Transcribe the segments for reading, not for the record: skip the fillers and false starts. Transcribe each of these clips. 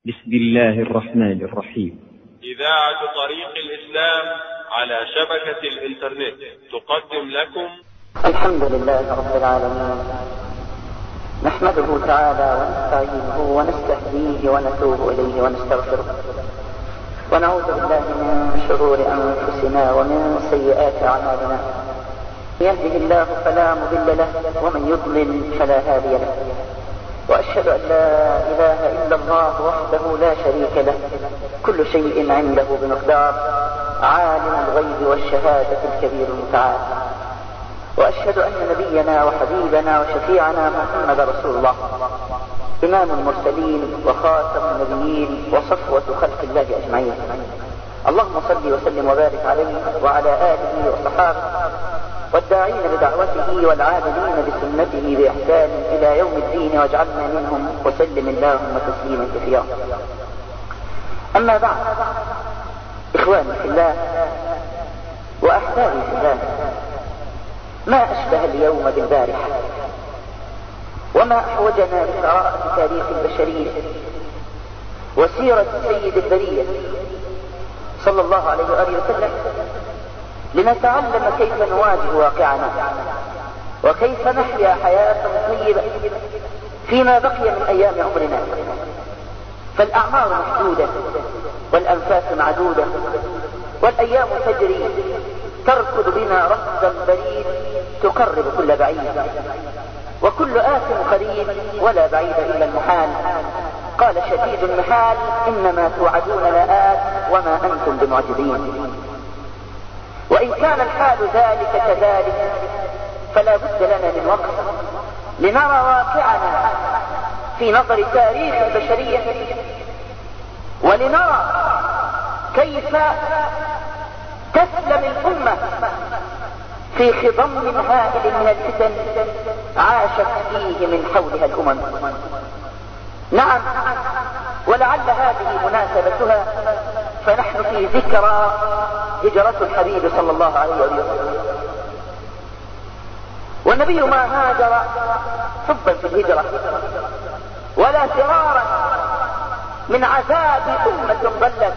بسم الله الرحمن الرحيم. إذاعة طريق الإسلام على شبكة الإنترنت تقدم لكم الحمد لله رب العالمين، نحمده تعالى ونستعينه ونستهديه ونتوب إليه ونستغفره، ونعوذ بالله من شرور أنفسنا ومن سيئات أعمالنا. يهده الله فلا مضل له ومن يضلل فلا هادي له، وأشهد أن لا إله إلا الله وحده لا شريك له، كل شيء عنده بمقدار، عالم الغيب والشهادة الكبير المتعال. وأشهد أن نبينا وحبيبنا وشفيعنا محمد رسول الله، إمام المرسلين وخاتم النبيين وصفوة خلق الله أجمعين. اللهم صل وسلم وبارك عليه وعلى آله وصحابه والداعين بدعوته والعاملين بسنته بإحسان إلى يوم الدين، واجعلنا منهم وسلم اللهم تسليما كثيرا. أما بعد، إخواني في الله وأحبابي في الله، ما أشبه اليوم بالبارحة، وما أحوجنا لقراءة تاريخ البشرية وسيرة سيد البرية صلى الله عليه وآله وسلم لنتعلم كيف نواجه واقعنا، وكيف نحيا حياة طيبة فيما بقي من أيام عمرنا. فالأعمار محدودة والأنفاس معدودة، والأيام تجري تركض بنا ركضا بريد تقرب كل بعيد، وكل آت قريب ولا بعيد إلا المحال. قال شديد المحال إنما توعدون لآت وما أنتم بمعجزين. وإن كان الحال ذلك كذلك فلا بد لنا من وقت لنرى واقعنا في نظر تاريخ البشرية، ولنرى كيف تسلم الأمة في خضم هائل من الفتن عاشت فيه من حولها الأمم. نعم، ولعل هذه مناسبتها، فنحن في ذكرى هجرة الحبيب صلى الله عليه وسلم، والنبي ما هاجر حبا في الهجرة ولا فرارا من عذاب أمة ضلت،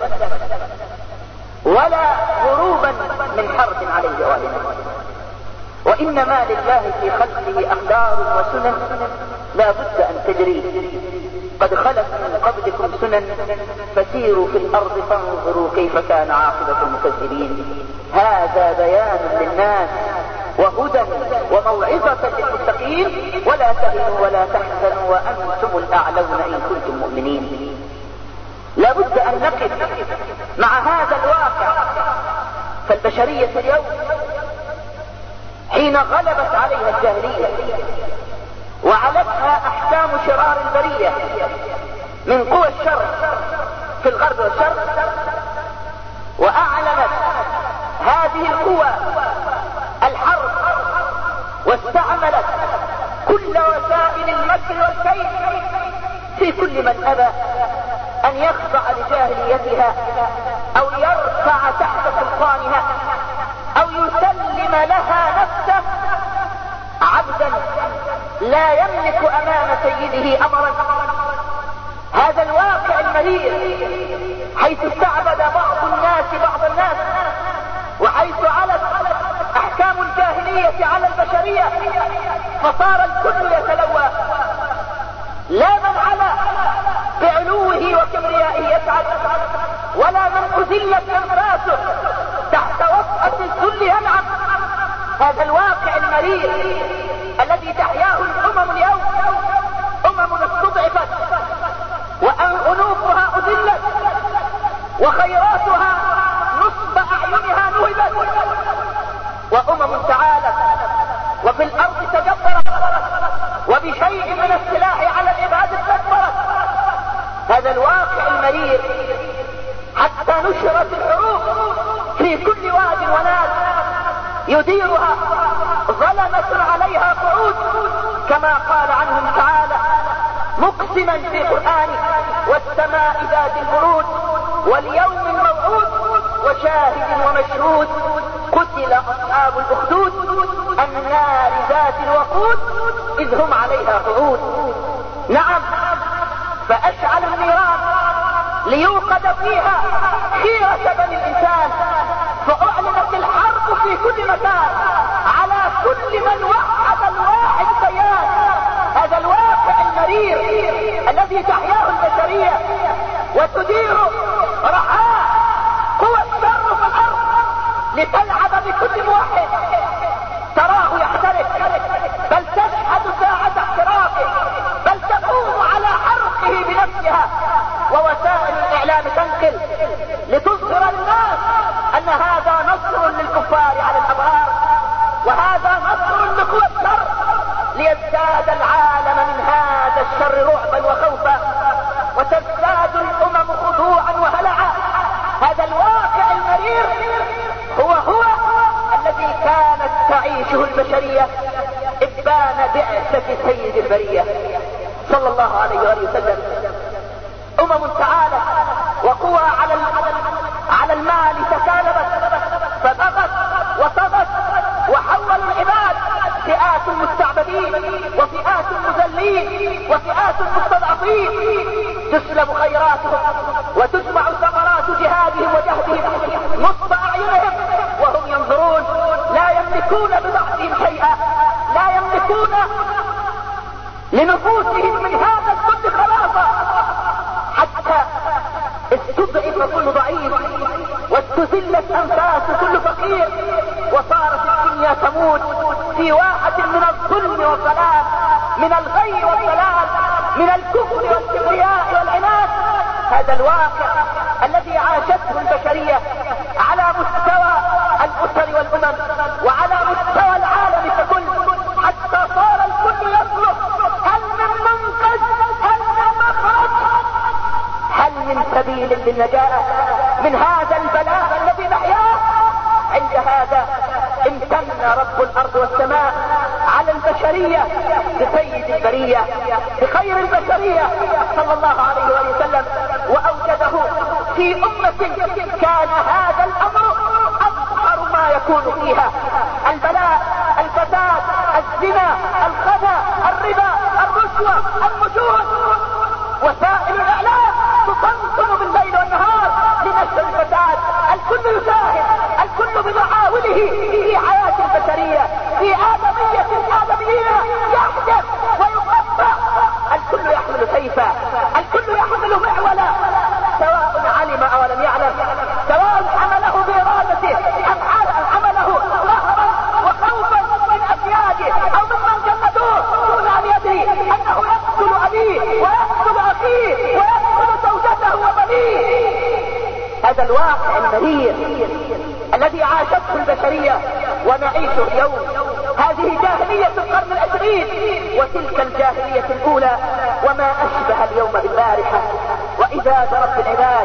ولا هروبا من حرب عليه وآله، وإنما لله في خلقه أقدار وسنن لا بد أن تجري. قد خلت من قبلكم سنن فسيروا في الأرض فانظروا كيف كان عاقبة المكذبين. هذا بيان للناس وهدى وموعظة للمتقين، ولا تهنوا ولا تحزنوا وأنتم الأعلون إن كنتم مؤمنين. لا بد أن نقف مع هذا الواقع. فالبشرية اليوم حين غلبت عليها الجاهلية وعلتها أحكام شرار البرية من قوى الشر في الغرب والشرق، وأعلنت هذه القوى الحرب واستعملت كل وسائل المكر والكيد في كل من أبى أن يخضع لجاهليتها أو يرفع تحت سلطانها أو يسلم لها نفسه عبدا لا يملك أمام سيده أمرا. هذا الواقع المرير، حيث استعبد بعض الناس وحيث علت أحكام الجاهلية على البشرية، فصار الكل يتلوى. لا من على بعلوه وكبريائه يسعد، ولا من أذلت أنفاسه تحت وطأة الذل ينعم. هذا الواقع المرير الذي تحياه الأمم اليوم، أمم استضعفت وأنوفها أذلت وخيراتها نصب أعينها نهبت، وأمم تعالت وفي الأرض تجبرت وبشيء من السلاح على العباد استكبرت. هذا الواقع المرير حتى نشرت الحروب في كل واد وناد يديرها ظلمة عليها قعود، كما قال عنهم تعالى مقسما في قرآنه والسماء ذات البروج واليوم الموعود وشاهد ومشهود قتل أصحاب الأخدود النار ذات الوقود إذ هم عليها قعود. نعم، فأشعل النيران ليوقد فيها خيرة بني الإنسان، فأعلنت الحرب في كل مكان على كل من وحد الواحد كيان. هذا الواقع المرير الذي تحياه البشرية وتدير رعاة قوى الشر في الأرض لتلعب بكل موحد، تراه يحترق، بل تشهد ساعة احتراقه، بل تقوم على حرقه بنفسها، ووسائل الإعلام تنقل لتظهر الناس أن هذا نصر للكفار على الأبرار، وهذا نصر لقوى الشر، ليزداد العالم من هذا الشر رعبا وخوفا، وتزداد الأمم خضوعا وهلعا. هذا الواقع المرير هو الذي كانت تعيشه البشرية إبان بعثة سيد البرية صلى الله عليه وآله وسلم. أمم تعالت وقوى على المال تكالبت، فبغت وطغت، وحولوا العباد فئات المستعبدين وفئات المذلين وفئات المستضعفين، تسلب خيراتهم وتجمع ثمرات جهادهم وجهدهم نصب أعينهم وهم ينظرون، لا يملكون بضعفهم شيئا، لا يملكون لنفوسهم من هذا الكل خلاصا، حتى استضعف كل ضعيف واستذلت أنفاس كل فقير، وصارت الدنيا تموت في واحة من الظلم والضلال، من الغي والضلال، من الكفر والكبرياء والعناد. هذا الواقع الذي عاشته البشرية على مستوى الأسر والأمم وعلى مستوى العالم ككل، حتى صار الكل يصرخ: هل من منقذ؟ هل من مخرج؟ هل من سبيل للنجاة من هذا البلاء الذي نحياه؟ عند هذا امتن رب الأرض والسماء على البشرية بسيد البرية، بخير البشرية صلى الله عليه وآله وسلم، وأوجده في أمة كان هذا الأمر أظهر ما يكون فيها: البلاء، الفساد، الزنا، الخنا، الربا، الرشوة، الفجور. وسائل الإعلام تطنطن بالليل والنهار لنشر الفساد، الكل يساهم، الكل بمعاوله في حياة البشرية، في آدميين يحدث ويقطع، الكل يحمل سيفا، الكل يحمل معولا، سواء علم أو لم يعلم، سواء حمله بإرادته أم حمله قهرا وخوفا من أسياده أو ممن جلدوه دون أن يدري أنه يقتل أبيه ويقتل أخيه ويقتل زوجته وبنيه. هذا الواقع المرير الذي عاشته البشرية ونعيشه اليوم. هذه جاهلية القرن العشرين، وتلك الجاهلية الأولى، وما أشبه اليوم بالبارحة. وإذا برب العباد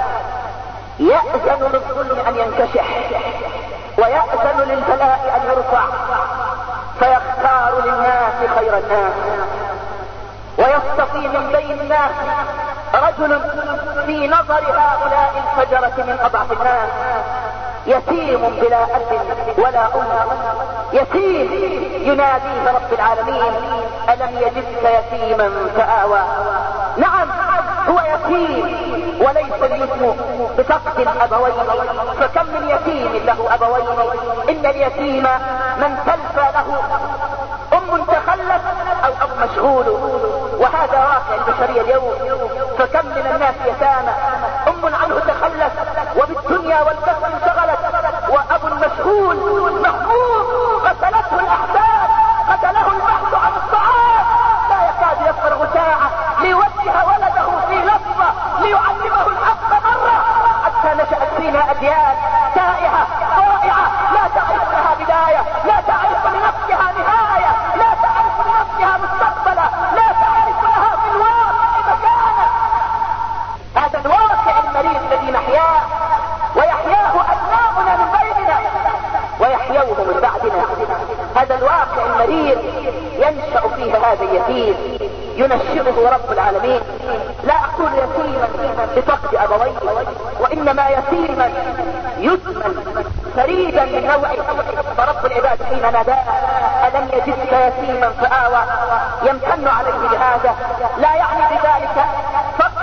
يأذن للظلم أن ينكشح، ويأذن للبلاء أن يرفع، فيختار للناس خير الناس، ويصطفي من بين الناس رجل في نظر هؤلاء الفجرة من أضعف الناس، يتيم بلا أب ولا أم، يتيم يناديه رب العالمين: ألم يجدك يتيما فآوى. نعم، هو يتيم، وليس اليتم بفقد الأبوين، فكم من يتيم له أبوين. إن اليتيم من تلفى له أم تخلت أو أب مشغول، وهذا واقع البشرية اليوم. فكم من الناس يتامى، أم عنه تخلت وبالدنيا والكسب انشغلت، وأب مشغول مهموم قتلته الأحزان، قتله البحث عن الطعام، لا يكاد يفرغ ساعة ليوجه ولده في لحظة ليعلمه الحق مرة، حتى نشأت فينا أجيال تائهة ضائعة لا تعرف لها بداية، لا تعرف لنفسها نهاية، لا تعرف لنفسها مستقبلا، لا تعرف لها في الواقع مكانا. هذا الواقع المريض الذي نحياه، ويحياه أبناؤنا من بيننا ويحيوه من بعدنا. هذا الواقع المرير ينشأ فيه هذا اليتيم، ينشئه رب العالمين. لا أقول يتيما بفقد أبويه، وإنما يتيما يثمن فريدا من نوعه. فرب العباد حين ناداه: ألم يجدك يتيما فآوى، يمتن عليه بهذا، لا يعني بذلك فقد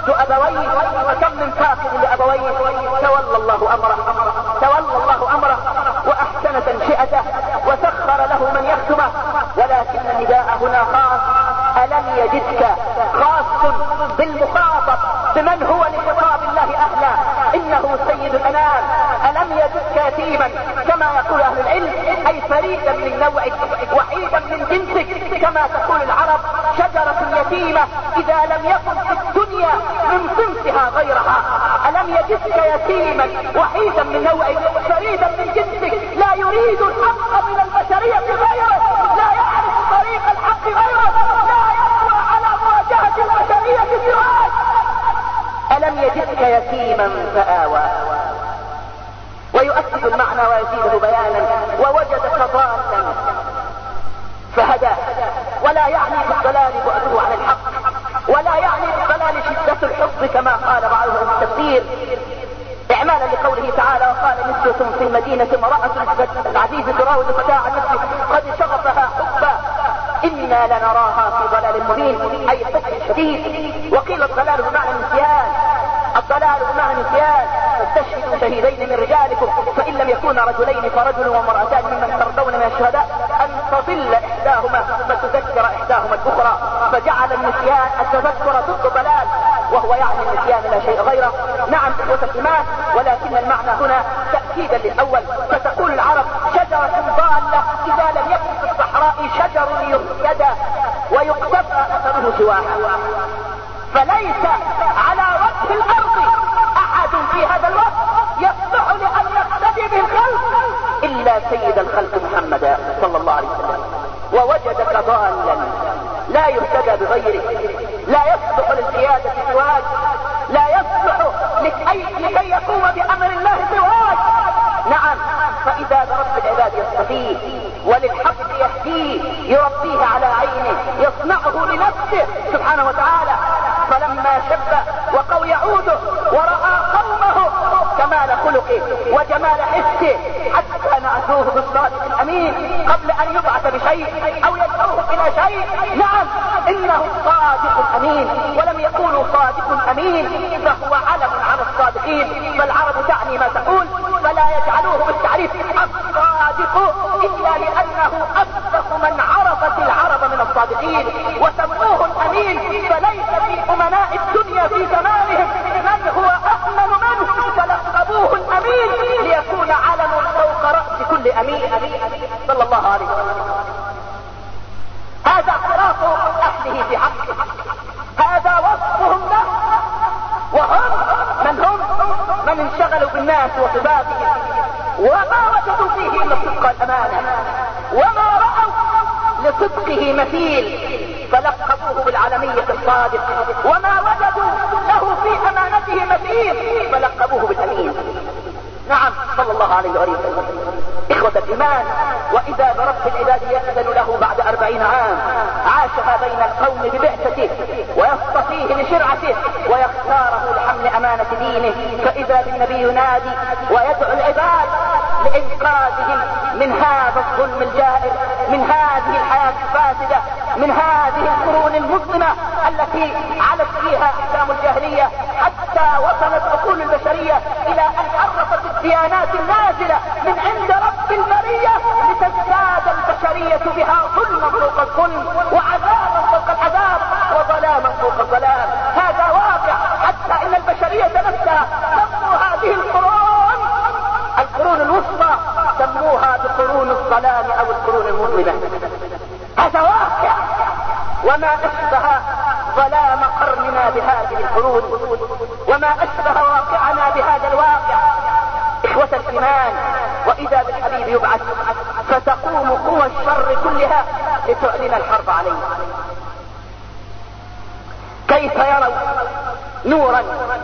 فقدت أبويه، وكم من فاقد لأبويه تولى الله أمره وأحسن تنشئته وسخر له من يخدمه. ولكن النداء هنا خاص، ألم يجدك، خاص بالمخاطب بمن هو لخطاب الله أهلا، إنه سيد الأنام. ألم يجدك يتيما كما يقول أهل العلم، أي فريدا من نوعك وحيدا من جنسك، كما تقول العرب شجرة يتيمة إذا لم يكن في الدنيا من صنفها غيرها. ألم يجدك يتيما وحيدا من نوعك فريدا من جنسك، لا يريد الحق من البشرية غيره، لا يعرف طريق الحق غيره، لا يقوى على مواجهة البشرية سواك. ألم يجدك يتيما فآوى، ويؤكد المعنى ويزيده بيانا، ووجدك ضالا فهدى. ولا يعني بالضلال بعده عن الحق، ولا يعني بالضلال شدة الحب كما قال بعضهم التفسير، اعمالا لقوله تعالى وقال نسوة في المدينة امرأة العزيز تراود فتاة عن نفسه قد شغفها حبا إنا لنراها في ضلال مبين، أي حب شديد. وقيل الضلال بمعنى النسيان، الضلال بمعنى النسيان. فاستشهدوا شهيدين من رجالكم فإن لم يكونا رجلين فرجل وامرأتان ممن ترضون من الشهداء أن تضل إحداهما فتذكر إحداهما الأخرى. فجعل النسيان التذكر ضد ضلال، وهو يعني النسيان لا شيء غيره. نعم إخوة الإيمان، ولكن المعنى هنا تأكيدا للأول. فتقول العرب شجرة ضالة إذا لم يكن في الصحراء شجر يهتدى ويقتفى أثره سواها. فليس على وجه الأرض أحد في هذا الوقت يصلح لأن يقتدي به الخلق إلا سيد الخلق محمد صلى الله عليه وسلم. ووجدك ضالا لا يهتدى بغيره، لا يصلح للقيادة سواك، لا يصلح لكي يقوم بأمر الله سواك. نعم، فإذا برب العباد يصطفيه وللحق يهديه يربيه على عينه يصنعه لنفسه سبحانه وتعالى. فلما شب وقوي عوده ورأى قومه كمال خلقه وجمال حسه حتى نعتوه بالصادق الأمين قبل أن يبعث بشيء أو يدعوه إلى شيء. نعم، إنه صادق أمين، ولم يقولوا صادق أمين فهو علم على الصادقين، فالعرب تعني ما تقول، فلا يجعلوه بالتعريف الصادق إلا لأنه أصدق من عرفت العرب من الصادقين، وسموه الأمين. فليس في أمناء الدنيا في زمانهم من هو أأمن منه، فلقبوه الأمين ليكون علم فوق رأس كل أمين صلى الله عليه وسلم. هذا اعتراف أهله في حقه، هذا وصفهم له. وهم من انشغلوا بالناس وصفاتهم وما وجدوا فيه إلا الصدق والأمانة، وما رأوا لصدقه مثيل فلقبوه بالعالمية الصادق، وما وجدوا له في أمانته مثيل فلقبوه بالأمين. نعم، صلى الله عليه وسلم. إخوة الإيمان، وإذا برب العباد يأذن له بعد 40 عام عاشها بين القوم ببعثته ويصطفيه لشرعته ويختاره لحمل أمانة دينه، فإذا بالنبي ينادي ويدعو العباد لإنقاذهم من هذا الظلم الجائر، من هذه الحياة الفاسدة، من هذه القرون المظلمة التي علت فيها أحكام الجاهلية حتى وصلت عقول البشرية إلى أن عرفت الديانات النازلة من عند رب البرية لتزداد البشرية بها ظلما فوق الظلم وعذابا فوق العذاب وظلاما فوق الظلام. هذا واقع، حتى إن البشرية نفسها سموا هذه القرون الوسطى سموها بقرون الظلام أو القرون المظلمة. هذا واقع، وما أشبه ظلام قرننا بهذه القرون، وما أشبه واقعنا بهذا الواقع. إخوة الإيمان، وإذا بالحبيب يبعث فتقوم قوى الشر كلها لتعلن الحرب عليه. كيف يروا نورا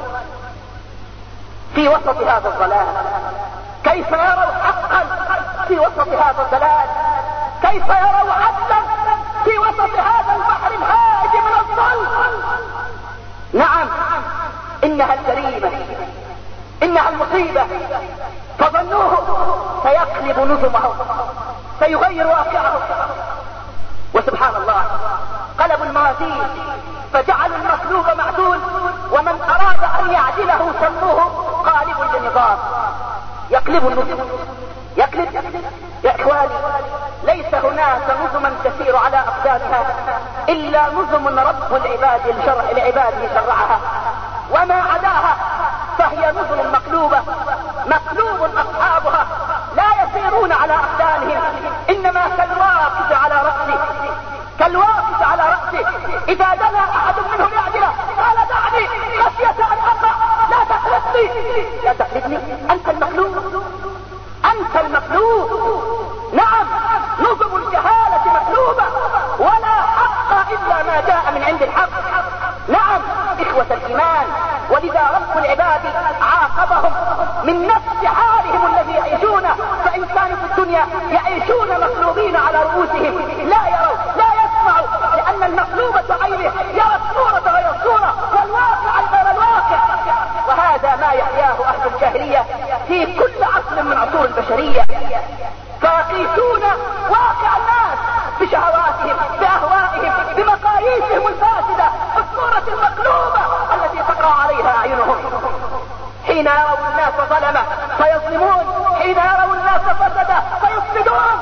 في وسط هذا الظلام؟ كيف يروا حقا في وسط هذا الضلال؟ كيف يروا عدلا في وسط هذا البحر الهائج من الظلم؟ نعم، إنها الجريمة، إنها المصيبة. فظنوه سيقلب نظمه، سيغير واقعه، وسبحان الله قلبوا الموازين فجعلوا المطلوب معدول، ومن أراد أن يعدله سموه قالب للنظام، يقلب النظم، يقلب. يا إخواني، ليس هناك نظما تسير على أقدامها إلا نظم رب العباد لعباده شرعها، وما عداها فهي نظم مقلوبة، مقلوب أصحابها لا يسيرون على أقدامهم، إنما كالواقف على رأسه، كالواقف على رأسه. إذا دنا أحد منهم يعدله قال دعني خشية أن أقع، لا تقلدني، لا تقلدني، أنت المقلوب، أنت المقلوب. نعم، نظم الجهالة مقلوبة، ولا حق إلا ما جاء من عند الحق. نعم إخوة الإيمان، ولذا رب العباد عاقبهم من نفس حالهم الذي يعيشونه، فإن كانوا في الدنيا يعيشون مقلوبين على رؤوسهم، لا يروا لا يسمعوا، لأن المقلوب بعينه يرى الصورة غير الصورة والواقع غير الواقع. وهذا ما يحياه أهل الجاهلية في كل عصر من عصور البشرية، فيقيسون واقع الناس بشهواتهم، بأهوائهم، بمقاييسهم الفاسدة، الصورة المقلوبة التي تقع عليها أعينهم. حين يروا الناس ظلمة فيظلمون، حين يروا الناس فسدة فيفسدون.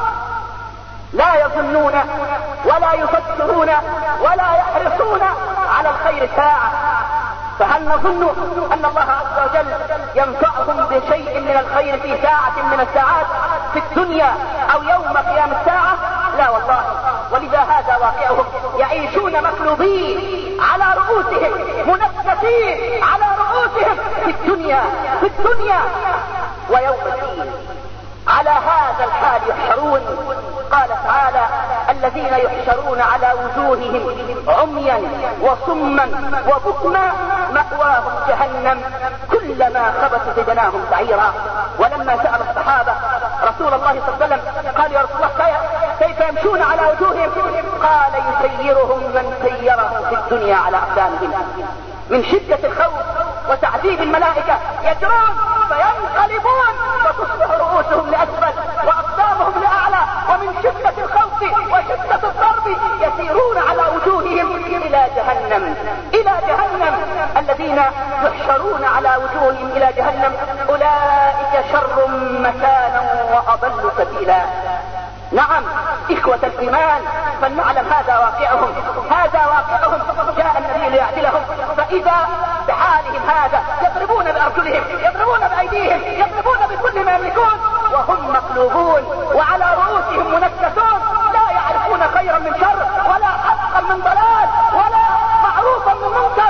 لا يظنون ولا يفكرون ولا يحرصون على الخير ساعة. فهل نظن أن الله عز وجل ينفعهم بشيء من الخير في ساعة من الساعات في الدنيا أو يوم قيام الساعة؟ لا والله. ولذا هذا واقعهم، يعيشون مقلوبين على رؤوسهم، منكسين على رؤوسهم في الدنيا، في الدنيا ويوم الدين. على هذا الحال يحشرون. قال تعالى: الذين يحشرون على وجوههم عميا وصما وبكما مأواهم جهنم كلما خبت زدناهم سعيرا. ولما سأل الصحابة رسول الله صلى الله عليه وسلم قال: يا رسول الله كيف يمشون على وجوههم؟ قال: يسيرهم من سيرهم في الدنيا على أقدامهم. من شدة الخوف وتعذيب الملائكة يجرون فينقلبون فتصبح رؤوسهم لأسفل وأقدامهم لأعلى، ومن شدة الخوف وشدة الضرب يسيرون على وجوههم إلى جهنم، إلى جهنم. الذين يحشرون على وجوههم إلى جهنم أولئك شر مكانا وأضل سبيلا. نعم إخوة الإيمان، فلنعلم هذا واقعهم، هذا واقعهم. جاء النبي ليعدلهم، فإذا بحالهم هذا يضربون بأرجلهم، يضربون بأيديهم، يضربون بكل ما يملكون وهم مقلوبون وعلى رؤوسهم منكسون، لا يعرفون خيرا من شر ولا حقا من ضلال ولا معروفا من منكر.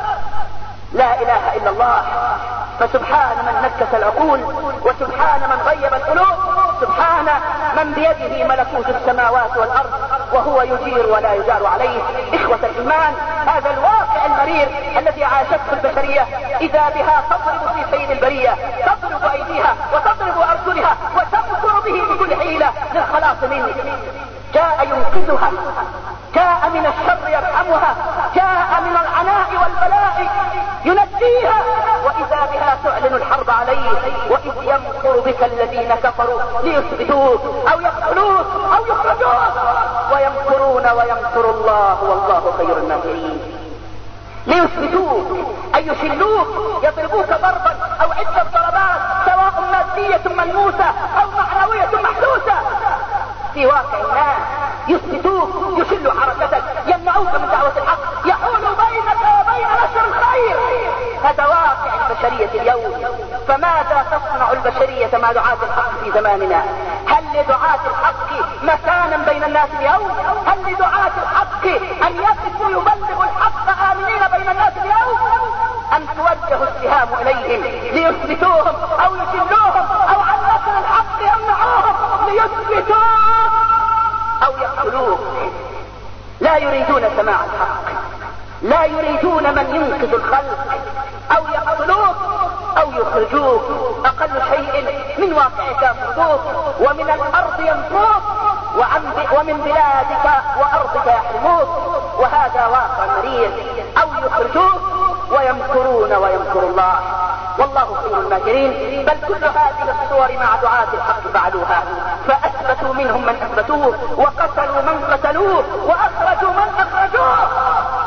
لا إله إلا الله. فسبحان من نكس العقول، وسبحان من غيب القلوب، سبحان من بيده ملكوت السماوات والأرض وهو يجير ولا يجار عليه. إخوة الإيمان، هذا الواقع المرير الذي عاشته البشرية إذا بها تضرب في سيد البرية، تضرب أيديها وتضرب أرجلها وتمكر به بكل حيلة للخلاص منه. جاء ينقذها، جاء من الشر يرحمها، جاء من العناء والبلاء ينجيها، وإذا بها تعلن الحرب عليه. وإذ يمكر بك الذين كفروا ليثبتوك أو يقتلوك أو يخرجوك ويمكرون ويمكر الله والله خير الماكرين. ليثبتوك أي يشلوك، يضربوك ضربا أو عدة ضربات سواء مادية ملموسة أو معنوية محسوسة في واقع الناس. يثبتوك، يشلوا حركتك، يمنعوك من دعوة الحق، يحولوا بينك وبين نشر الخير. هذا واقع البشرية اليوم. فماذا تصنع البشرية مع دعاة الحق في زماننا؟ هل لدعاة الحق مكانا بين الناس اليوم؟ هل لدعاة الحق أن يقفوا يبلغوا الحق آمنين بين الناس اليوم؟ أم توجه السهام إليهم ليثبتوهم أو يشلوهم أو عن نشر الحق يمنعوهم ليثبتوهم أو يقتلوه؟ لا يريدون سماع الحق، لا يريدون من ينقذ الخلق. أو يقتلوك أو يخرجوك، أقل شيء من واقعك يخرجوك، ومن الأرض ينفوك، ومن بلادك وأرضك يحرموك. وهذا واقع مرير. أو يخرجوك ويمكرون ويمكر الله والله خير الماكرين. بل كل هذه الصور مع دعاة الحق فعلوها، فأثبتوا منهم من أثبتوه، وقتلوا من قتلوه، وأخرجوا من أخرجوه.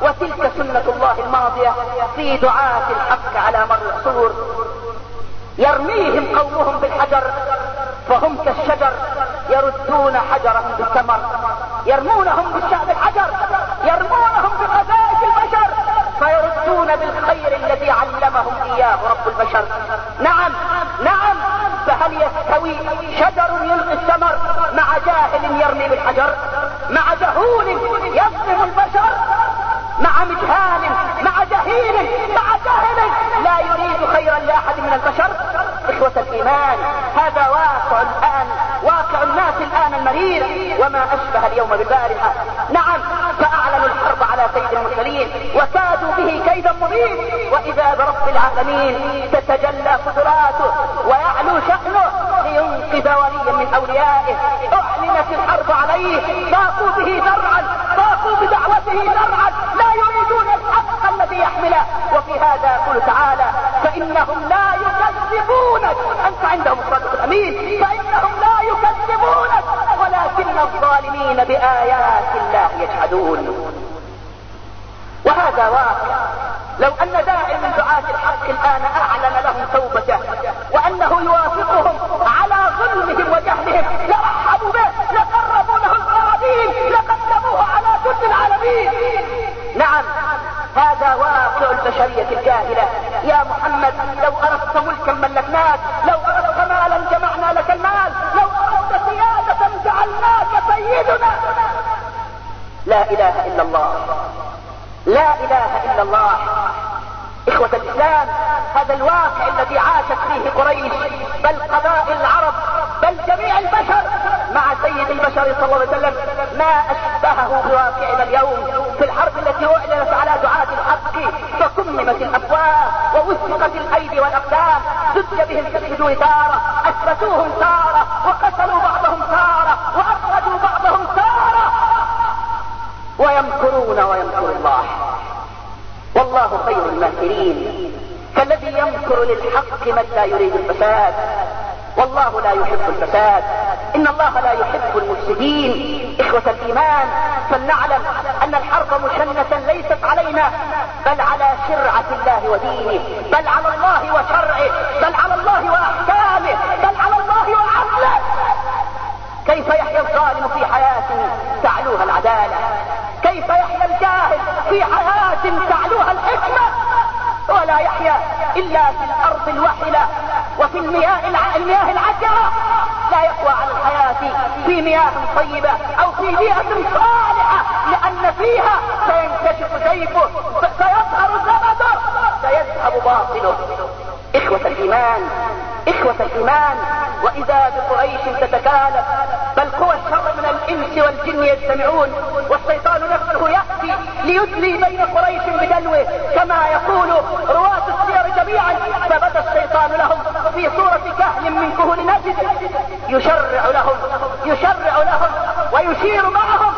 وتلك سنة الله الماضية في دعاة الحق على مر العصور. يرميهم قومهم بالحجر فهم كالشجر يردون حجرهم بالثمر. يرمونهم بالحجر، يرمونهم بقذائف البشر فيردون بالخير الذي علمهم إياه رب البشر. نعم نعم، فهل يستوي شجر يلقي الثمر مع جاهل يرمي بالحجر؟ مع جهول يظلم البشر، مع مجهال، مع جهيل، مع جاهل لا يريد خيرا لأحد من البشر؟ إخوة الإيمان، هذا واقع الآن، واقع الناس الآن المرير، وما أشبه اليوم بالبارحة. نعم، فأعلنوا الحرب على سيد المرسلين وكادوا به كيدا مبين، وإذا برب العالمين تتجلى قدراته ويعلو شأنه لينقذ وليا من أوليائه. أعلنت الحرب عليه، ضاقوا به ذرعا، ضاقوا بدعوته ذرعا، لا يريدون الحق الذي يحمله. وفي هذا يقول تعالى: فإنهم لا يكذبونك، أنت عندهم الصادق الأمين، فإنهم لا يكذبونك ولكن الظالمين بآيات الله يجحدون. وهذا واقع. لو أن داعي من دعاة الحق الآن أعلن لهم توبته وأنه يوافقهم على ظلمهم وجهلهم لرحبوا به، لقربوا له القرابين، لقدموه على كل العالمين. نعم، هذا واقع البشرية الجاهلة. يا محمد، لو أردت ملكا ملكناك، لو أردت مالا جمعنا لك المال، لو أردت سيادة جعلناك سيدنا. لا إله إلا الله، لا إله إلا الله. إخوة الإسلام، هذا الواقع الذي عاشت فيه قريش، بل قبائل العرب، بل جميع البشر مع سيد البشر صلى الله عليه وسلم، ما أشبهه بواقعنا اليوم في الحرب التي أعلنت على دعاة الحق فكممت الأفواه ووثقت الأيدي والأقدام، زج بهم في الصدور تارة، أثبتوهم تارة، وقتلوا بعضهم تارة، وأخرجوا بعضهم تارة، ويمكرون ويمكر الله، والله خير الماكرين. فالذي يمكر للحق من لا يريد الفساد، والله لا يحب الفساد، إن الله لا يحب المفسدين. إخوة الإيمان، فلنعلم أن الحرب مشنة ليست علينا، بل على شرعة الله ودينه، بل على الله وشرعه، بل على الله وأحكامه، بل على الله وعدله. كيف يحيا الظالم في حياة تعلوها العدالة؟ كيف يحيا الجاهل في حياة تعلوها الحكمة؟ ولا يحيا إلا في الأرض الوحلة وفي المياه العكرة. لا يقوى على الحياة في مياه طيبة أو في بيئة صالحة، لأن فيها سينكشف سيفه، سيظهر زبده، سيذهب باطله. إخوة الإيمان، إخوة الإيمان، وإذا بقريش تتكالب، بل قوى الشر من الإنس والجن يجتمعون، والشيطان نفسه يأتي ليدلي بين قريش بدلوه كما يقول رواة السير جميعا. فبدا الشيطان لهم في صورة كهل من كهول نجد، يشرع لهم ويشير معهم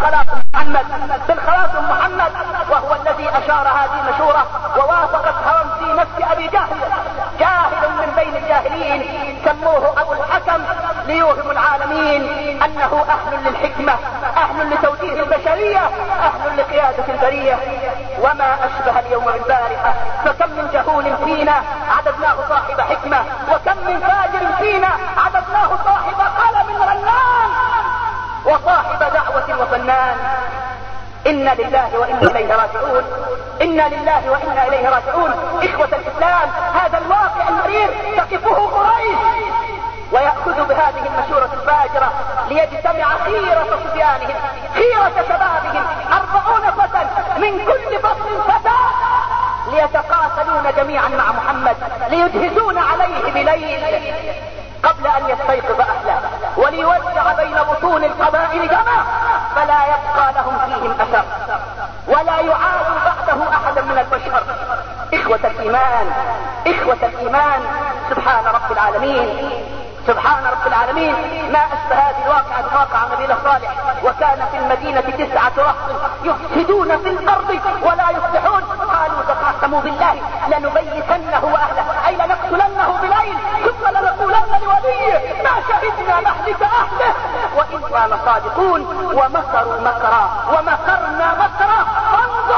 بالخلاص محمد، وهو الذي أشار هذه المشورة ووافقت هوى في نفس أبي جهل، جاهل من بين الجاهلين، سموه أبو الحكم ليوهم العالمين أنه أهل للحكمة، أهل لتوجيه البشرية، أهل لقيادة البرية. وما أشبه اليوم بالبارحة، فكم من جهول فينا عددناه صاحب حكمة، وكم من فاجر فينا عددناه صاحب قلم رنان وصاحب دعوة وفنان. إنا لله وإنا إليه راجعون، إنا لله وإنا إليه راجعون. إخوة الإسلام، هذا الواقع المرير تقفه قريش، ويأخذ بهذه المشورة الفاجرة ليجتمع خيرة صبيانهم، خيرة شبابهم، 40 فتى من كل فصل فتى، ليتقاتلون جميعا مع محمد، ليجهزون عليه بليل قبل أن يستيقظ أهله، وليوزع بين بطون القبائل دما، فلا يبقى لهم فيهم أثر، ولا يعاون بعده أحدا من البشر. إخوة الإيمان، إخوة الإيمان، سبحان رب العالمين، سبحان رب العالمين. ما أشبه هذه الواقعة بواقع النبي الصالح. وكان في المدينة 9 رهط يفسدون في الأرض ولا يصلحون، قالوا تقاسموا بالله لنبيتنه وأهله، أي لنقتلنه بليل ثم لنقولن لوليه ما شهدنا مهلك أهله وإنا لصادقون. ومكروا مكرا ومكرنا مكرا فانظر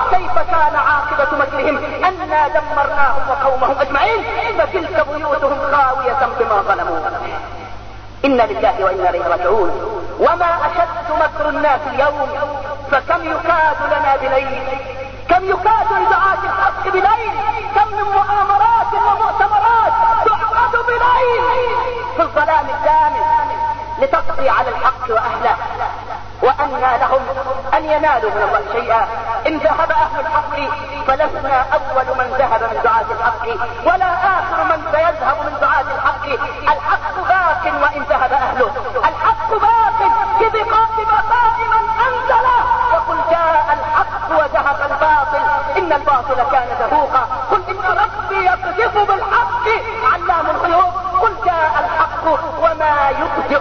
كيف كان عاقبة مكرهم أنا دمرناهم وقومهم أجمعين فتلك بيوتهم خاوية بما ظلموا. إنا لله وإنا إليه راجعون. وما أشد مكر الناس اليوم فكم يكاد لنا بليل، كم يكاد لدعاة الحق بليل، كم من مؤامرات ومؤتمرات تعقد بليل في الظلام الدامس لتقضي على الحق وأهله. وأنى لهم أن ينالوا من الله شيئا. إن ذهب أهل الحق فلسنا أول من ذهب من دعاة الحق ولا آخر من سيذهب من دعاة الحق. الحق باق وإن ذهب أهله، الحق باق ببقاء بقاء من أنزله. وقل جاء الحق وذهب الباطل إن الباطل كان زهوقا. قل إن ربي يقذف بالحق علام الغيوب. قل جاء الحق وما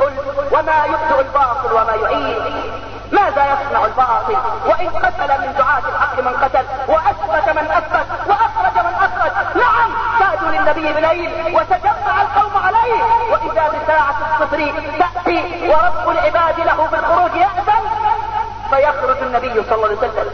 يبدئ الباطل وما يعيد. ماذا يصنع الباطل وإن قتل من دعاة الحق من قتل وأثبت من أثبت وأخرج من أخرج. نعم كادوا للنبي بليل وتجمع القوم عليه، وإذا بساعة الصفر تأتي ورب العباد له بالخروج يأذن فيخرج النبي صلى الله عليه وسلم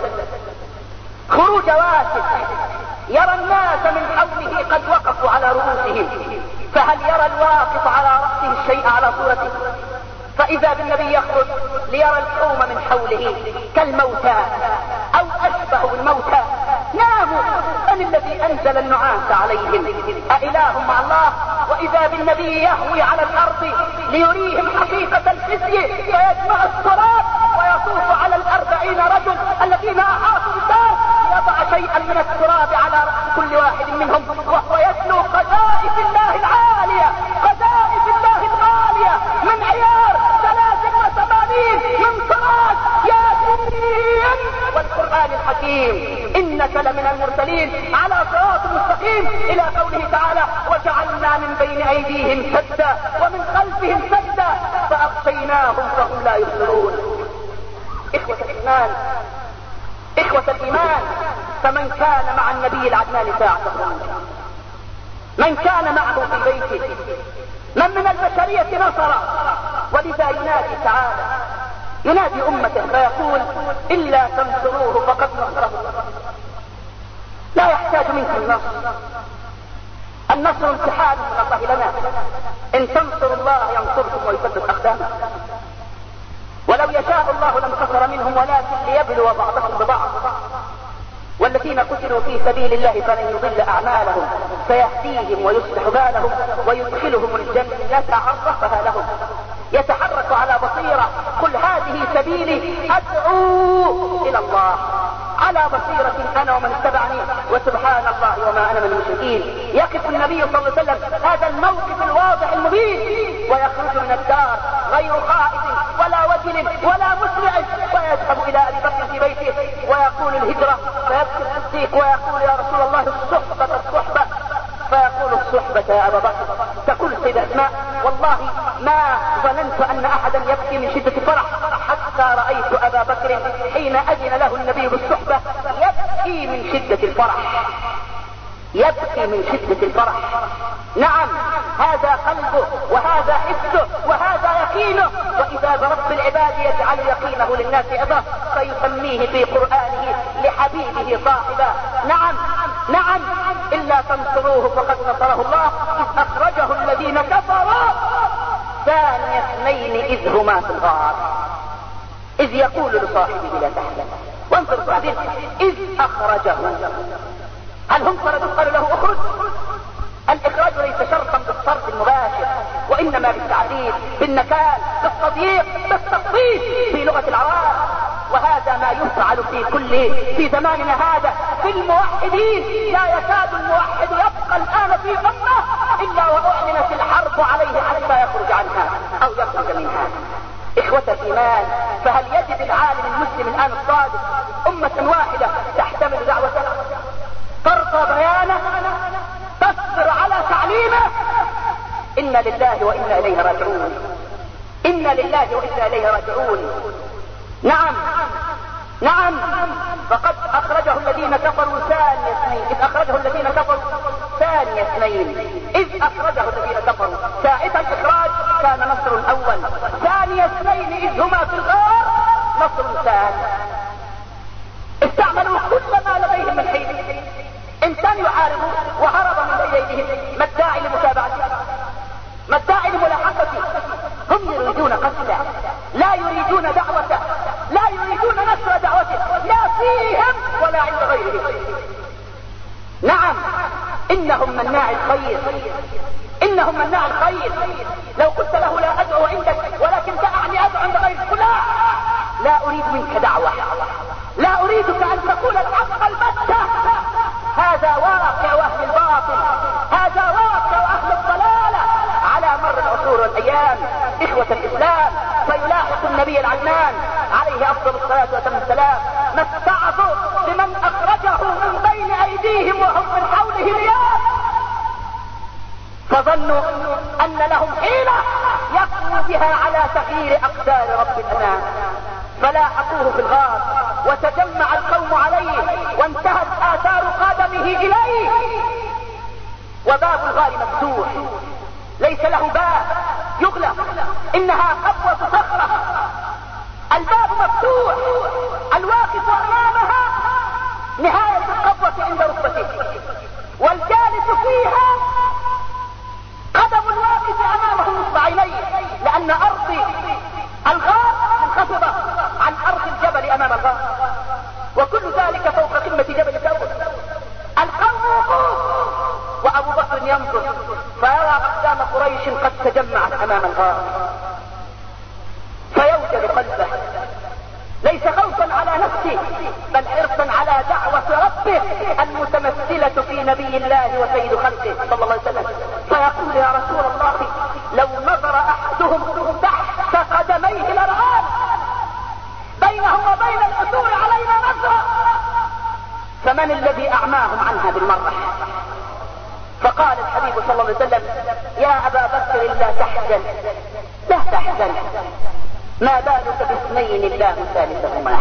خروج واسع يرى الناس من حوله قد وقفوا على رؤوسهم، فهل يرى الواقف على رأسه الشيء على صورته؟ فإذا بالنبي يخرج ليرى القوم من حوله كالموتى أو أشبه بالموتى ناموا. من الذي أنزل النعاس عليهم؟ أإله مع الله؟ وإذا بالنبي يهوي على الأرض ليريهم حقيقة الخزي فيجمع التراب ويطوف على 40 رجل الذين أحاطوا بالدار ليضع شيئا من التراب على رأس كل واحد منهم وهو يتلو قذائف الله العالية، قذائف الله الغالية من عيار 83 من صراط ياسين والقرآن الحكيم إنك لمن المرسلين على صراط مستقيم، إلى قوله تعالى وجعلنا من بين أيديهم سدا ومن خلفهم سدا فأغشيناهم فهم لا يبصرون. إخوة الإيمان فمن كان مع النبي العدنان ساعة من كان معه في بيته من البشرية نصر. ولذا ينادي تعالى ينادي أمته فيقول إلا تنصروه فقد نصره. لا يحتاج منكم النصر، النصر امتحان من الله لنا. إن تنصروا الله ينصركم ويثبت أقدامكم. ولو يشاء الله لانتصر منهم ولكن ليبلو بعضهم ببعض. والذين قتلوا في سبيل الله فلن يضل أعمالهم سيهديهم ويصلح بالهم ويدخلهم الجنة عرفها لهم. يتحرك على بصيرة. قل هذه سبيلي أدعو إلى الله على بصيرة أنا ومن اتبعني وسبحان الله وما أنا من المشركين. يقف النبي صلى الله عليه وسلم هذا الموقف الواضح المبين ويخرج من الدار غير خائف ولا وجل ولا مسرع ويذهب إلى أبي بكر في بيته ويقول الهجرة فيبكي الصديق ويقول يا رسول الله الصحبة فيقول الصحبة يا أبا بكر. تقول سيدة أسماء والله ما ظننت أن أحدا يبكي من شدة فرح حتى رأيت أبا بكر حين أذن له النبي بالصحبة يبكي من شدة الفرح، يبكي من شدة الفرح. نعم هذا قلبه وهذا حسه وهذا يقينه. وإذا برب العباد يجعل يقينه للناس أبا فيسميه في قرآنه لحبيبه صاحبا. نعم إلا تنصروه فقد نصره الله إذ أخرجه الذين كفروا ثاني اثنين إذ هما في الغار إذ يقول لصاحبه لا تحزن. وانظر التعبير إذ أخرجه. هل هم قالوا له اخرج؟ الإخراج ليس شرطا بالصرف المباشر وإنما بالتعديل بالنكال بالتضييق بالتخفيف في لغة العوام. وهذا ما يفعل في زماننا هذا في الموحدين. لا يكاد الموحد يبقى الآن في أمة إلا وأعلنت الحرب عليه حتى يخرج عنها أو يخرج منها. إخوة الإيمان فهل يجد العالم المسلم الآن الصادق أمة واحدة تحتمل دعوته ترضى بيانه تصبر على تعليمه؟ إنا لله وإنا إليه راجعون. إنا لله وإنا إليه راجعون. نعم فقد أخرجه الذين كفروا ثاني اثنين إذ أخرجه الذين كفروا ثاني اثنين إذ أخرجه الذين كفروا. ساعة الإخراج كان نصر الأول، ثاني اثنين إذ هما في الغار نصر ثاني. استعملوا كل ما ولم يعارضوا وهرب من بين ايديهم. ما الداعي لمتابعته؟ ما الداعي لملاحقته؟ هم يريدون قتله، لا يريدون دعوته، لا يريدون نشر دعوته، لا فيهم ولا عند غيرهم. نعم انهم مناع الخير، انهم مناع الخير. لو قلت له لا ادعو عندك ولكن دعني ادعو عند غيرك، لا اريد منك دعوة، لا اريدك ان تقول الحق البتة. هذا واقع اهل الباطل، هذا واقع اهل الضلالة على مر العصور والايام. اخوة الاسلام، فيلاحق النبي العدنان عليه افضل الصلاة والسلام ما استعصوا بمن اخرجه من بين ايديهم وهم من حوله رياض، فظنوا ان لهم حيلة يقووا بها على تغيير اقدار رب الانام، فلاحقوه في الغار وتجمع القوم عليه وانتهت آثار قدمه إليه، وباب الغار مفتوح ليس له باب يغلق، إنها قبوة صخرة، الباب مفتوح، الواقف أمامها نهاية القبوة عند ركبته، والجالس فيها قدم الواقف أمامه نصب عينيه، لأن أرض الغار منخفضة عن أرض الجبل أمام الغار، وكل ذلك فوق قمة جبل ثور. القوم وقوف وأبو بكر ينظر فيرى أقدام قريش قد تجمعت أمام الغار، فيوجد قلبه ليس خوفا على نفسه بل حرصا على دعوة ربه المتمثلة في نبي الله وسيد خلقه صلى الله عليه وسلم، فيقول يا رسول الله لو نظر أحدهم تحت قدميه لرآنا، بينهم وبين العثور علينا نظرة، فمن الذي أعماهم عنها بالمرة؟ فقال الحبيب صلى الله عليه وسلم يا أبا بكر لا تحزن، لا تحزن، ما بالك باثنين الله ثالثهما،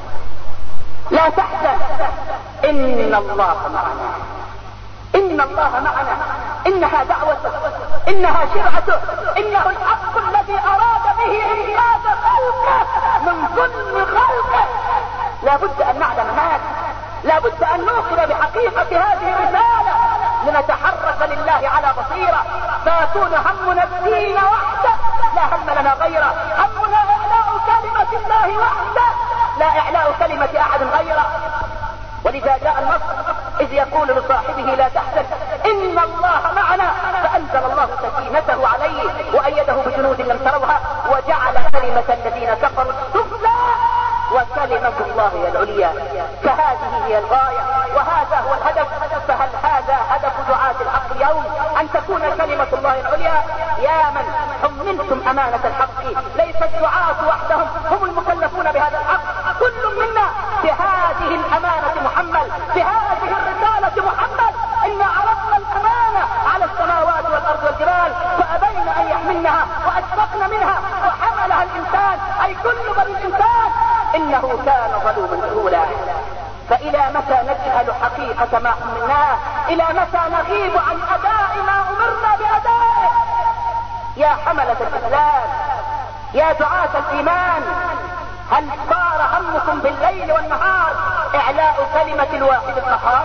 لا تحزن، إن الله معنا، إن الله معنا، إنها دعوته، إنها شرعته، إنه الحق الذي أراد به إنقاذ خلقه من ظلم خلقه. لا بد أن نعلم هذا، لا بد أن نوقن بحقيقة هذه الرسالة لنتحرك لله على بصيرة، فيكون همنا الدين وحده لا هم لنا غيره، همنا إعلاء كلمة الله وحده لا إعلاء كلمة أحد غيره. ولذا جاء النصر إذ يقول لصاحبه لا تحزن إن الله معنا، فأنزل الله سكينته عليه وأيده بجنود لم تروها وجعل كلمة الذين كفروا السفلى وكلمة الله هي العليا. فهذه هي الغاية وهذا هو الهدف. فهل هذا هدف دعاة الحق اليوم أن تكون كلمة الله العليا؟ يا من حملتم أمانة الحق، ليس الدعاة وحدهم هم المكلفون بهذا الحق، كل منا بهذه الأمانة محمل، بهذه الرسالة محمل. إن عرضنا الأمانة على السماوات والأرض والجبال فأبين أن يحملنها وأشفقن منها وحملها الإنسان، أي كل بني الإنسان إنه كان ظلوما جهولا. فإلى متى نجهل حقيقة ما حملناه؟ إلى متى نغيب عن أداء ما أمرنا بأدائه؟ يا حملة الإسلام، يا دعاة الإيمان، هل صار همكم بالليل والنهار إعلاء كلمة الواحد القهار؟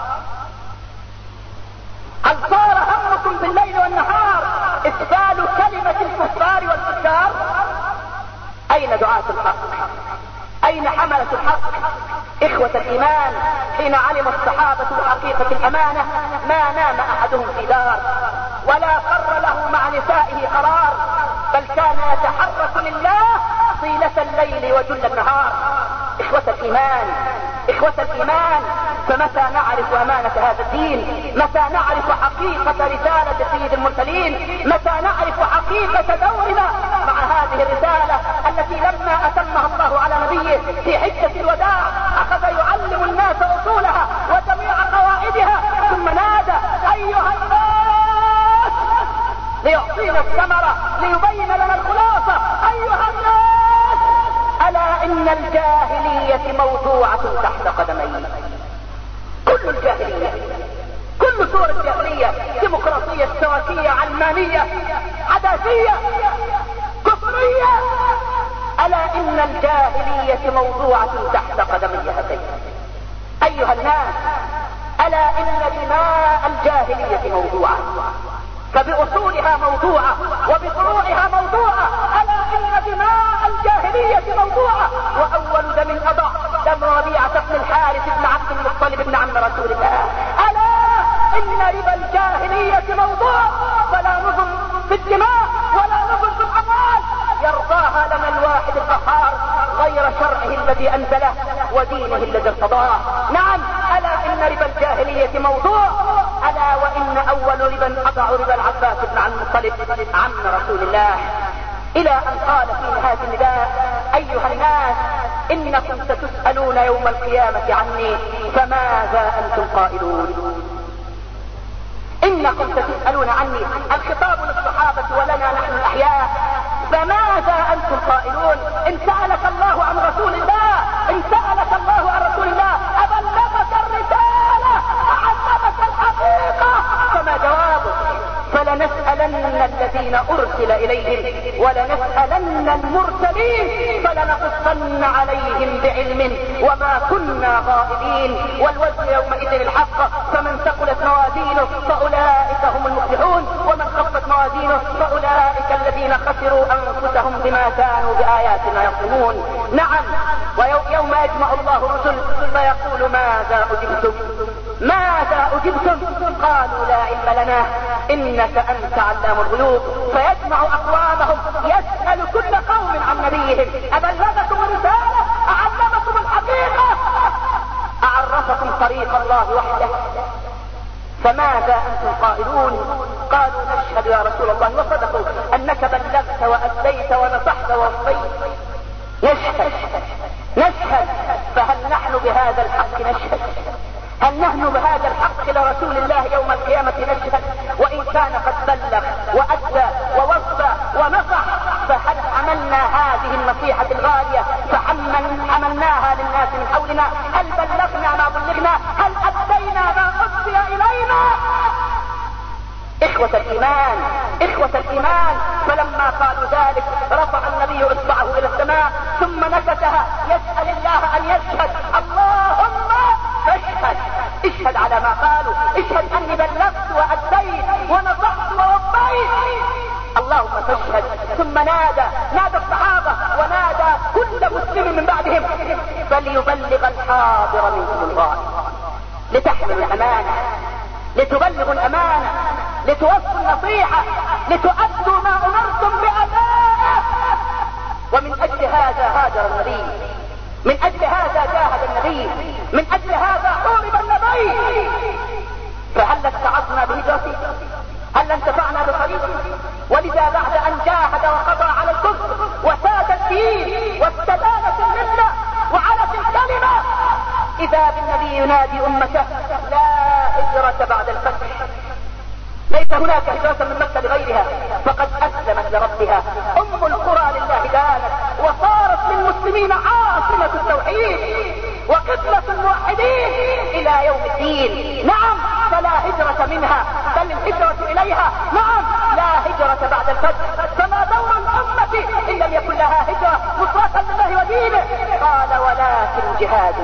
هل صار همكم بالليل والنهار إسفال كلمة الكفار والفجار؟ أين دعاة الحق؟ أين حملة الحق؟ إخوة الإيمان، حين علم الصحابة بحقيقة الأمانة ما نام أحدهم في دار ولا قر له مع نسائه قرار، بل كان يتحرك لله طيلة الليل وجل النهار. إخوة الإيمان، إخوة الإيمان، فمتى نعرف أمانة هذا الدين؟ متى نعرف حقيقة رسالة سيد المرسلين؟ متى نعرف حقيقة دورنا مع هذه الرسالة التي لما أتمها الله على نبيه في حجة الوداع أخذ يعلم الناس أصولها وجميع قواعدها، ثم نادى أيها الناس ليعطينا الثمرة ليبين لنا الخلاصة. أيها الناس ألا إن الجاهلية موضوعة تحت قدمي. كل الجاهلية، كل صور الجاهلية، ديمقراطية، اشتراكية، علمانية، عداسية، كفرية، ألا إن الجاهلية موضوعة تحت قدمي هاتين. أيها الناس ألا إن دماء الجاهلية موضوعة، فبأصولها موضوعة وبفروعها موضوعة. ألا إن دماء الجاهلية موضوعة، وأول دم أضع دم ربيعة بن الحارث بن عبد المطلب بن عم رسول الله. ألا إن ربا الجاهلية موضوع، فلا نظم في الدماء ولا نظم في الأموال يرضاها لنا الواحد القهار غير شرعه الذي أنزله ودينه الذي ارتضاه. نعم، ألا إن ربا الجاهلية موضوع. ألا وإن أول ربا أضع ربا العباس بن عم المطلب عم رسول الله، إلى أن قال في نهاية النداء: أيها الناس، إنكم ستسألون يوم القيامة عني، فماذا أنتم قائلون؟ إنكم ستسألون عني، الخطاب للصحابة ولنا نحن الأحياء. فماذا أنتم قائلون؟ إن سألك الله عن رسول الله، إن سألك الله عن رسول الله، أبلغك الرسالة، أعلمك الحقيقة، فما جوابك؟ فلنسألن الذين أرسل إليهم ولنسألن المرسلين فلنقصن عليهم بعلم وما كنا غائبين. والوزن يومئذ الحق، فمن ثقلت موازينه فأولئك هم المفلحون، ومن خفت موازينه فأولئك الذين خسروا أنفسهم بما كانوا بآياتنا يظلمون. نعم، ويوم يجمع الله الرسل فيقول: ماذا أجبتم؟ ماذا أجبتم؟ قالوا: لا علم لنا إنك أنت علام الغيوب. فيجمع أقوامهم يسأل كل قوم عن نبيهم: أبلغكم الرسالة؟ أعلمكم الحقيقة؟ أعرفكم طريق الله وحده؟ فماذا أنتم قائلون؟ قالوا: نشهد يا رسول الله، وصدقوا، أنك بلغت وأديت ونصحت ووصيت. نشهد. فهل نحن بهذا الحق نشهد؟ هل نحن بهذا الحق لرسول الله يوم القيامة نشهد؟ وإن كان قد بلغ وأدى ووصى ونصح، فهل عملنا هذه النصيحة الغالية فحملناها للناس من حولنا؟ هل بلغنا ما بلغنا؟ هل أدينا ما أوصي إلينا؟ إخوة الإيمان، فلما قالوا ذلك رفع النبي إصبعه إلى السماء ثم نكتها يسأل الله أن يشهد. اللهم اشهد على ما قالوا، اشهد أني بلغت وأديت ونصحت ووصيت. اللهم تشهد. ثم نادى الصحابة ونادى كل مسلم من بعدهم: فليبلغ الحاضر منكم الغائب. لتحملوا الأمانة، لتبلغوا الأمانة، لتوفوا النصيحة، لتؤدوا ما أمرتم بأدائه. ومن أجل هذا هاجر النبي، من أجل هذا جاهد النبي، من أجل هذا حورب النبي. فهل استعصنا بهجرته؟ هل انتفعنا بطريقه؟ ولذا بعد أن جاهد وقضى على الكفر وساد الدين واستدانت الملة وعلت الكلمة، إذا بالنبي ينادي أمته: لا هجرة بعد الفتح. ليس هناك هجرة من مكة لغيرها، فقد أسلمت لربها. أم القرى لله دانت، وصارت للمسلمين عاصمة التوحيد وقبلة الموحدين إلى يوم الدين. نعم، فلا هجرة منها، بل الهجرة إليها. نعم، لا هجرة بعد الفتح. فما دور الأمة إن لم يكن لها هجرة نصرة لله ودينه؟ قال: ولكن جهاد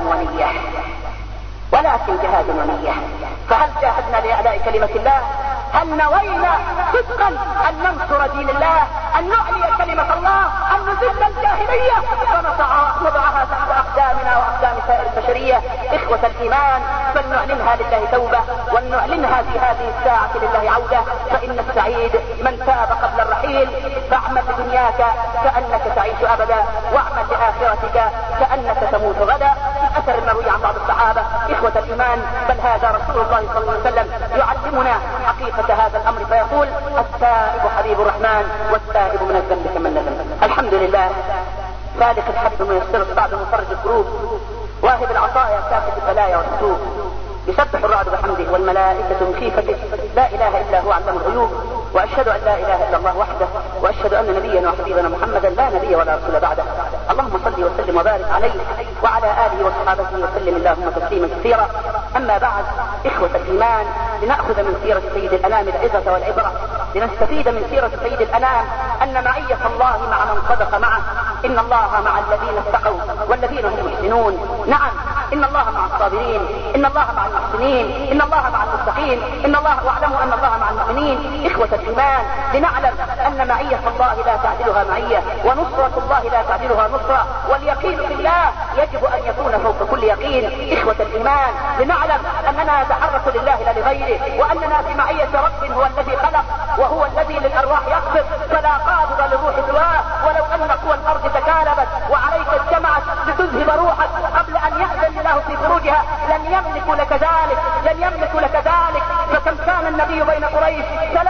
ونية. فهل جاهدنا لإعلاء كلمة الله؟ هل نوينا صدقا أن ننصر دين الله، أن نعلي كلمة الله، أن نذل الجاهلية ونضعها تحت أقدامنا وأقدام سائر البشرية؟ إخوة الإيمان، فلنعلنها لله توبة، ولنعلنها في هذه الساعة لله عودة. فإن السعيد من تاب قبل الرحيل. فاعمل لدنياك كأنك تعيش أبدا، واعمل لآخرتك كأنك تموت غدا. أثر المروي عن بعض الصحابة إخوة الإيمان: بل هذا رسول الله صلى الله عليه وسلم يعلمنا حقيقة هذا الأمر، فيقول: التائب حبيب الرحمن، والتائب من الذنب كمن لا ذنب. الحمد لله، خالق الحب ميسر الصعب مفرج الكروب، واهب العطايا كافة البلايا والحسوب. يسبح الرعد بحمده والملائكة من خيفته، لا إله إلا هو علام الغيوب. وأشهد أن لا إله إلا الله وحده، وأشهد أن نبينا وحبيبنا محمدا لا نبي ولا رسول بعده. اللهم صل وسلم وبارك عليه وعلى آله وصحابه وسلم اللهم تسليما كثيرا. أما بعد، إخوة الإيمان، لنأخذ من سيرة سيد الأنام العظة والعبرة، لنستفيد من سيرة سيد الأنام أن معية الله مع من صدق معه. إن الله مع الذين اتقوا والذين هم محسنون. نعم، إن الله مع الصابرين، إن الله مع المحسنين، إن الله مع المتقين، إن الله واعلموا أن الله مع المؤمنين. إخوة الإيمان، لنعلم أن معية الله لا تعدلها معية، ونصرة الله لا تعدلها نصرة، واليقين بالله يجب أن يكون فوق كل يقين. إخوة الإيمان، لنعلم أننا نتحرك لله لا لغيره، وأننا في معية رب هو الذي خلق وهو الذي للأرواح يقبض، فلا قابض للروح سواه. ولو أن قوى الأرض تكالبت وعليك اجتمعت لتذهب روحك قبل أن يأذن الله في خروجها لن يملك لك ذلك، لن يملك لك ذلك. فكم كان النبي بين قريش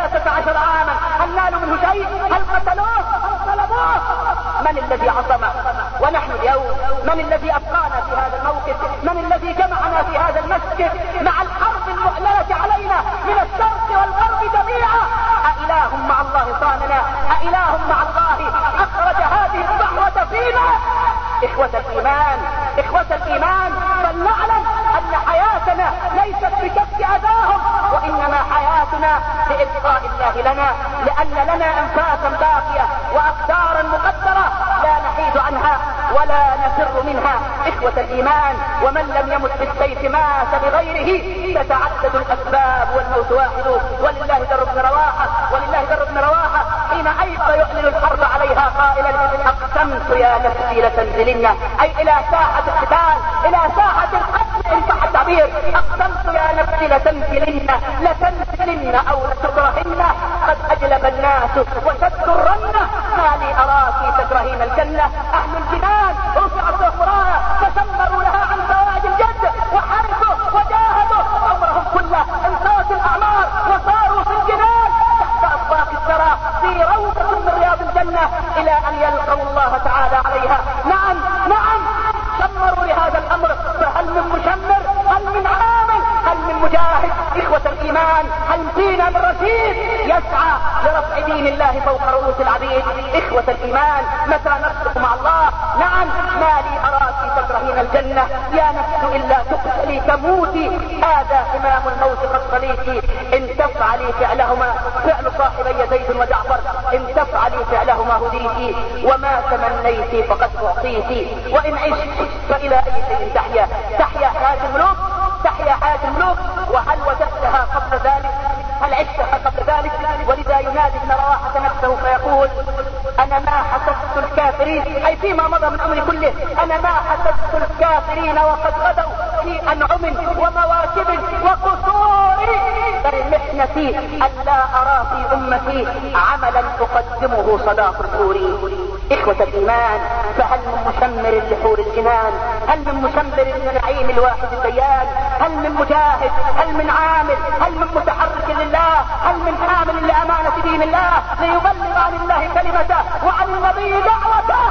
13 عاما، هل نالوا منه شيء؟ هل قتلوه؟ هل طلبوه؟ من الذي عصمه؟ ونحن اليوم من الذي أبقانا في هذا الموقف؟ من الذي جمعنا في هذا المسجد مع الحرب المعلنة علينا من الشرق والغرب جميعا؟ أإله مع الله صاننا؟ أإله مع الله أخرج هذه الصحوة فينا؟ إخوة الإيمان، إخوة الإيمان، فلنعلم أن حياتنا ليست بكف أذاهم، وإنما حياتنا بإلقاء الله لنا، لأن لنا أنفاسا باقية وأقدارا مقدرة لا نحيد عنها ولا نفر منها. إخوة الإيمان، ومن لم يمت بالسيف مات بغيره. تتعدد الأسباب والموت واحد. ولله در بن رواحة، ولله در بن رواحة حين أيضا يعلن الحرب عليها قائلا: أقسمت يا نفسي لتنزلن، أي إلى ساحة القتال، إلى ساحة القتل إن صح التعبير. أقسمت يا نفسي لتنزلن، لتنزلن أو لتكرهن، قد أجلب الناس وشدوا الرنة، ما لي أراك تكرهين الجنة. أهل الجنان رفعت أخراها فشمروا لها عن فوائد الجد، وحربوا وجاهدوا عمرهم كله، انتهت الأعمار وصاروا في الجنان تحت أطباق الثرى في روضة من رياض الجنة إلى أن يلقوا الله تعالى عليها. نعم نعم، شمروا لهذا الأمر، فهل من مشمر؟ هل من عامل؟ هل من مجاهد؟ إخوة الإيمان، هل فينا من رشيد يسعى لرفع دين الله فوق رؤوس العبيد؟ إخوة الإيمان، متى نصدق مع الله؟ نعم، ما لي أراك تكرهين الجنة، يا نفس إلا تقتلي تموتي، هذا حمام الموت قد صليتي، إن تفعلي فعلهما فعل صاحبي زيد وجعفر، إن تفعلي فعلهما هديتي، وما تمنيتي فقد أعطيتي، وإن عشت فإلى أي شيء تحيا؟ تحيا حياة الملوك، تحيا حياة الملوك، وهل وجدتها قبل ذلك؟ هل عشتها قبل ذلك؟ ولذا ينادي ابن رواحة نفسه فيقول: أنا ما حسست الكافرين، أي فيما مضى من عمري كله، أنا ما حسست الكافرين وقد غدوا في أنعم ومواكب وقصور، بل محنتي ألا أرى في أمتي عملا أقدمه صداق الحور. إخوة الإيمان، فهل من مشمر لحور الجنان؟ هل من مشمر لنعيم الواحد الديان؟ هل من مجاهد؟ هل من عامل؟ هل من متحرك لله؟ هل من حامل لأمانة دين الله ليبلغ عن الله كلمته وعن النبي دعوته؟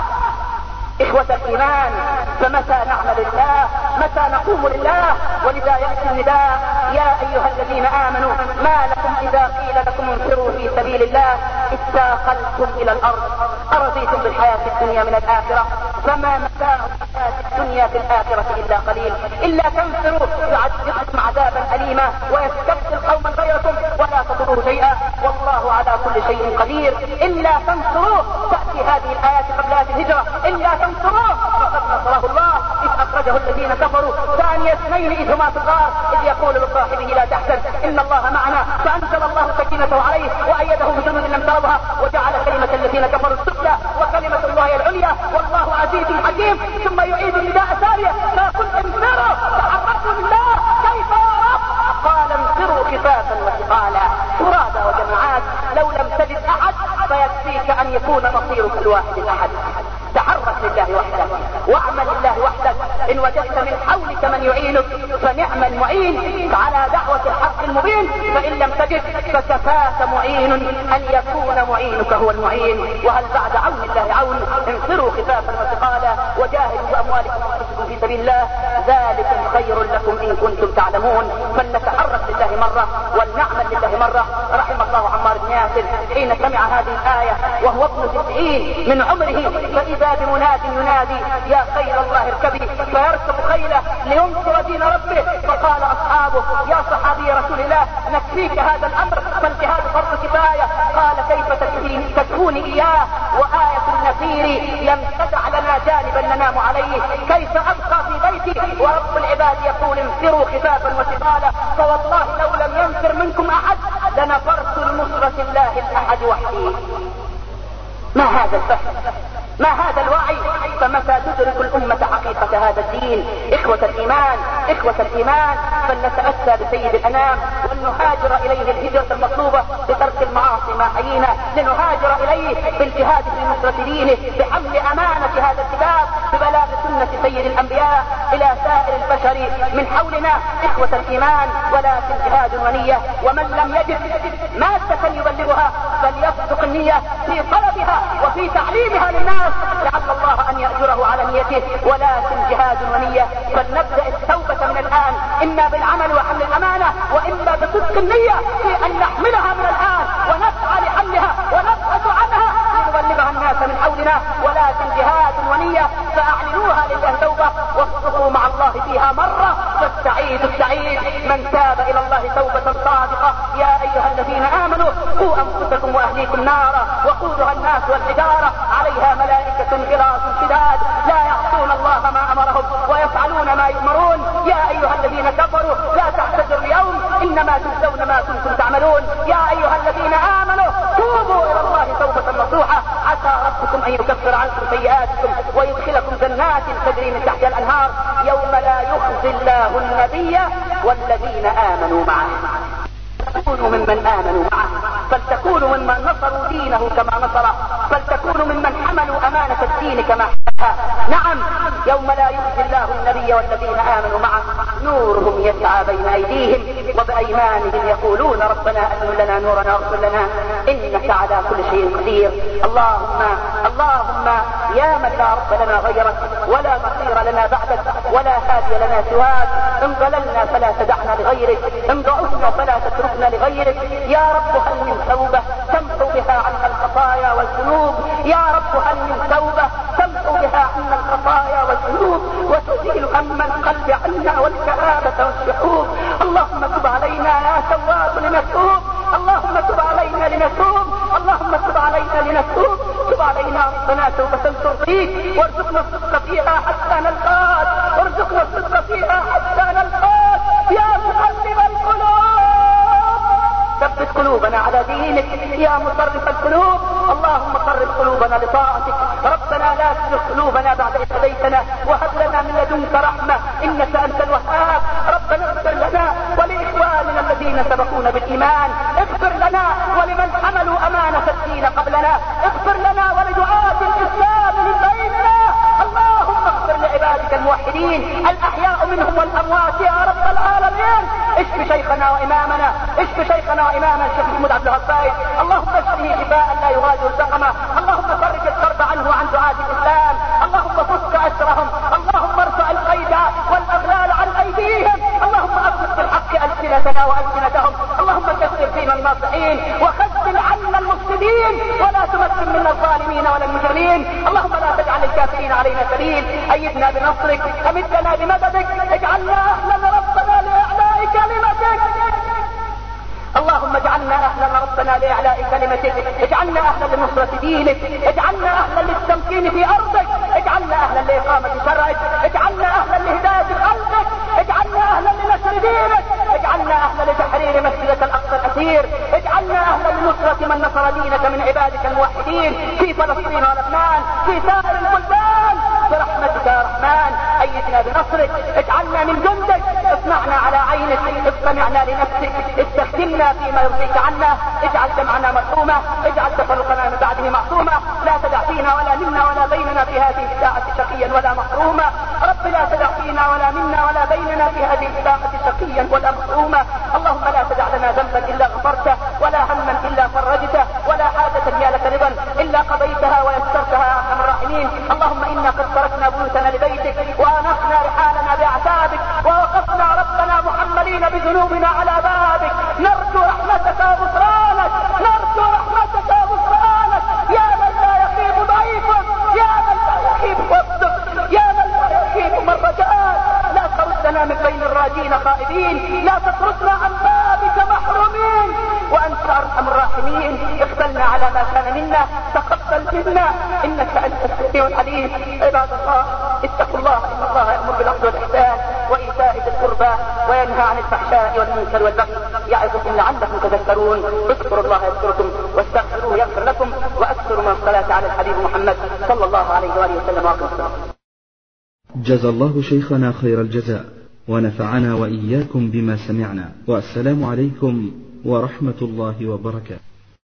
إخوة الإيمان، فمتى نعمل لله؟ متى نقوم لله؟ ولذا يأتي النداء: يا أيها الذين آمنوا ما لكم إذا قيل لكم انفروا في سبيل الله اثاقلتم إلى الأرض أرضيتم بالحياة الدنيا من الآخرة فما متاع الحياة الدنيا في الآخرة إلا قليل. إلا تنفروا يعذبكم عذابا أليما ويستبدل قوما غيركم ولا تضروه شيئا والله على كل شيء قدير. إلا تنصروه، تأتي هذه الآيات قبل آيات الهجرة: إلا تنصروه فقد نصره الله إذ أخرجه الذين كفروا ثاني اثنين إذ هما في الغار إذ يقول لصاحبه لا تحزن إن الله معنا فأنزل الله سكينته عليه وأيده بجنود لم ترها وجعل كلمة الذين كفروا السفلى وكلمة الله العليا والله عزيز حكيم. ثم يعيد النداء ثانية: فقل انفروا تحركوا بالله كيف يا رب؟ قال انفروا خفافا وثقالا فرادى وجماعات لو لم تجد أحد فيكفيك أن يكون مصيرك الواحد الأحد. تحرك لله وحدك واعمل لله وحدك. إن وجدت من حولك من يعينك فنعم المعين على دعوة الحق المبين، فإن لم تجد فكفاك معين أن يكون معينك هو المعين. وهل بعد عون الله عون؟ انفروا خفافا وثقالا وجاهدوا بأموالكم وأنفسكم في سبيل الله ذلكم خير لكم إن كنتم تعلمون. فلنتحرك لله مرة ولنعمل لله مرة. رحم الله عمار بن ياسر حين سمع هذه الآية وهو ابن 90 من عمره فإذا بمناد ينادي: يا خيل الله اركبي، فيركب خيله لينصر دين ربه. فقال أصحابه: يا صحابي رسول الله نكفيك هذا الأمر فالجهاد فرض كفاية. قال: كيف تكفوني إياه وآية النفير لم تدع لنا جانبا ننام عليه؟ كيف أبقى في بيت النصرة، ورب العباد يقول انفروا خفافا وثقالا، فوالله لو لم ينفر منكم احد لنفرت لنصرة الله الاحد وحدي. ما هذا الفهم؟ ما هذا الوعي؟ فمتى تدرك الأمة حقيقة هذا الدين؟ إخوة الإيمان فلنتأسى بسيد الأنام ولنهاجر إليه الهجرة المطلوبة بترك المعاصي ما حيينا، لنهاجر إليه بالجهاد في نصرة دينه، بحمل أمانة هذا الكتاب، ببلاغ سنة سيد الأنبياء إلى سائر البشر من حولنا. إخوة الإيمان، ولكن جهاد ونية، ومن لم يجد مادة يبلغها فليصدق النية في طلبها وفي تعليمها للناس لعل الله أن يأجره على نيته، ولكن جهاد ونية. فلنبدأ التوبة من الآن، إما بالعمل وحمل الأمانة، وإما بصدق النية في أن نحملها من الآن ونسعى لحملها ونبحث عنها لنبلغها الناس من حولنا، ولكن جهاد ونية. فأعلنوها لله توبة واصدقوا مع الله فيها مرة، فالسعيد السعيد من تاب إلى الله توبة صادقة. يا أيها الذين آمنوا قوا أنفسكم وأهليكم نارا وقودها الناس والحجارة عليها ملائكة غلاظ شداد لا يعصون الله ما أمرهم ويفعلون ما يؤمرون. يا أيها الذين كفروا لا تعتذروا اليوم إنما تجزون ما كنتم تعملون. يا أيها الذين آمنوا توبوا إلى الله توبة نصوحة عسى ربكم أن يكفر عنكم سيئاتكم ويدخلكم جنات تجري من تحتها الأنهار يوم لا يخزي الله النبي والذين آمنوا معه. فلتكونوا ممن آمنوا معه، فلتكونوا ممن نصروا دينه كما نصره، فلتكونوا ممن حملوا أمانة الدين كما حملها. نعم، يوم لا يخزي الله النبي والذين آمنوا معه نورهم يسعى بين أيديهم وبأيمانهم يقولون ربنا أتم لنا نورنا واغفر لنا إنك على كل شيء قدير. اللهم يا من لا رب لنا غيرك ولا مصير لنا بعدك ولا هادي لنا سواك، إن ضللنا فلا تدعنا لغيرك، إن ضعفنا فلا تتركنا لغيرك. يا رب هل من توبة تمحو بها عنا الخطايا والذنوب؟ يا رب هل من توبة تمحو بها عنا الخطايا والذنوب وتزيل هم القلب عنا والكآبة والشحوب؟ اللهم تب علينا يا تواب لنتوب، اللهم تب علينا لنتوب، اللهم تب علينا لنتوب. تب علينا ربنا توبة ترضيك وارزقنا الصدق فيها حتى نلقاك، وارزقنا الصدق فيها حتى نلقاك يا مقلب القلوب. ثبت قلوبنا على دينك يا مصرف القلوب. اللهم صرف قلوبنا لطاعتك. ربنا لا تزغ قلوبنا بعد إذ هديتنا وهب لنا من لدنك رحمة إنك أنت الوهاب. ربنا اغفر لنا ولإخواننا الذين سبقونا بالإيمان، اغفر لنا ولمن حملوا أمانة الدين قبلنا، اغفر لنا ولدعاة الإسلام من بيننا. اللهم اغفر لعبادك الموحدين الأحياء منهم والأموات يا رب العالمين. اشف شيخنا وإمامنا، اشف شيخنا وإمامنا الشيخ محمود عبد الغفار، اللهم اشفه شفاء لا يغادر سقما. اللهم فرج الكرب عنه وعن دعاة الإسلام، اللهم فك أسرهم، اللهم ارفع القيد والأغلال عن أيديهم، اللهم أبلغ بالحق ألسنتنا وألسنتهم، اللهم كثر فينا الناصحين وخذل عنا المفسدين ولا تمكن منا الظالمين ولا المجرمين. اللهم لا تجعل الكافرين علينا سبيل. أيدنا بنصرك، أمدنا بمددك، اجعلنا أهلا ربنا لإعلاء كلمتك. اللهم اجعلنا اهلا ربنا لاعلاء كلمتك، اجعلنا اهلا لنصرة دينك، اجعلنا اهلا للتمكين في ارضك، اجعلنا اهلا لاقامة شرعك، اجعلنا اهلا لهداية قلبك، اجعلنا اهلا لنشر دينك، اجعلنا اهلا لتحرير مسجدك الاقصى الاثير، اجعلنا اهلا لنصرة من نصر دينك من عبادك الموحدين في فلسطين ولبنان في سائر البلدان برحمتك يا رحمن. ايدنا بنصرك، اجعلنا من جندك، اصنعنا على عينك، اصطنعنا لنفسك، استخدمنا فيما يرضيك عنا، اجعل جمعنا مرحومة، اجعل تفرقنا من بعده معصومة، لا تدع فينا ولا منا ولا بيننا في هذه الساعة شقيا ولا محروما. رب لا تدع فينا ولا منا ولا بيننا في هذه الساعة شقيا ولا محروما. اللهم لا تدع لنا ذنبا الا غفرته ولا هما الا فرجته ولا حاجة هي لك رضا الا قضيتها ويسرتها يا ارحم الراحمين. اللهم انا قد تركنا بيوتنا لبيتك وانخنا رحالنا باعتابك ووقفنا ربنا محملين بذنوبنا على بابك، نرجو رحمتك وغفرانك، نرجو رحمتك وغفرانك يا من لا يخيب ضعيفك، يا من لا يخيب وفدك، يا من لا يخيب من رجاءك. لا تردنا من بين الراجين خائبين، لا تطردنا عن بابك محرومين، وانت ارحم الراحمين. اقبلنا على ما كان منا، تقبل منا انك انت السميع العليم. عباد الله اتقوا الله الله يأمر بالعدل والإحسان وإيتاء ذي القربى وينهى عن الفحشاء والمنكر والبغي يعظكم لعلكم تذكرون. اذكروا الله يذكركم واستغفروه يغفر لكم وأكثروا من الصلاة على الحبيب محمد صلى الله عليه وآله وسلم وسلم. جزا الله شيخنا خير الجزاء ونفعنا وإياكم بما سمعنا، والسلام عليكم ورحمة الله وبركاته.